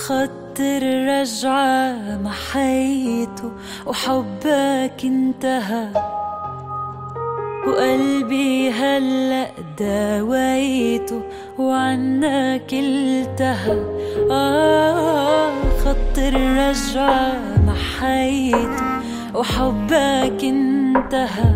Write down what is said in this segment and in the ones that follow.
خط الرجعة محيته وحبك انتهى، وقلبي هلأ داويته وعنك التهى. خط الرجعة محيته وحبك انتهى،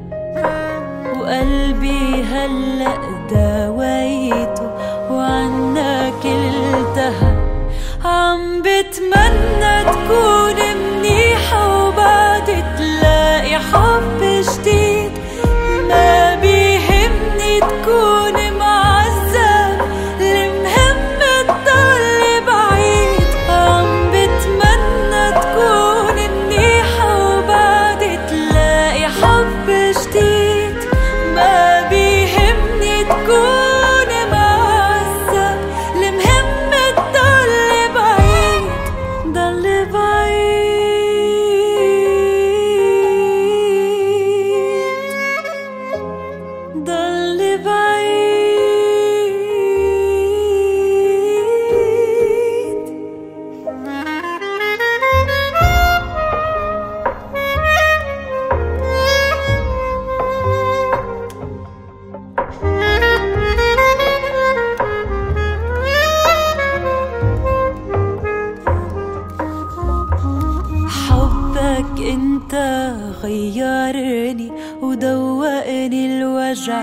وقلبي هلأ داويته وعنك التهى. عم بتمنى تكون منيحة وبعد تلاقي حب جديد، ما بيهمني تكون معذب، المهم تضل بعيد. عم بتمنى تكون منيحة وبعد تلاقي حب جديد، ما بيهمني تكون معذب، المهم تضل بعيد، ضل بعيد، ضل بعيد. حبك انت غيرني ودوقني الوجع،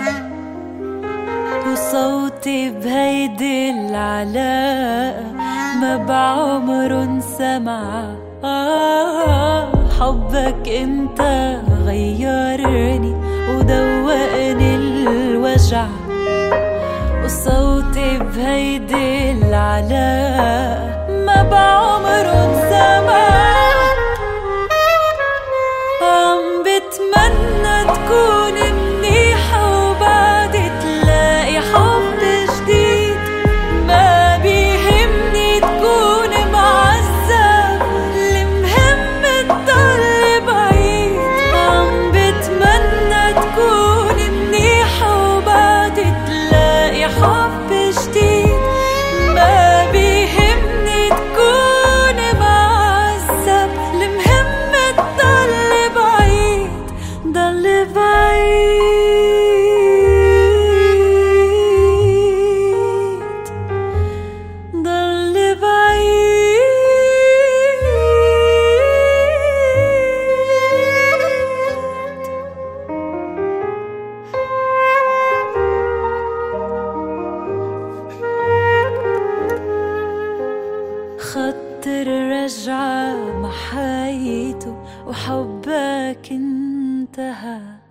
وصوتي بهيدي العلاقة ما بعمره انسمع. حبك انت غيرني ودوقني الوجع، وصوتي بهيدي العلاقة ما بعمره انسمع. عم بتمنى تكون منيحة وبعد تلاقي حب جديد، ما بيهمني تكون معذب، المهم تضل بعيد. عم بتمنى تكون منيحة وبعد تلاقي حب جديد، ما بيهمني تكون معذب، المهم تضل بعيد، ضل بعيد، ضل بعيد. خط الرجعة محيته وحبك انتهى.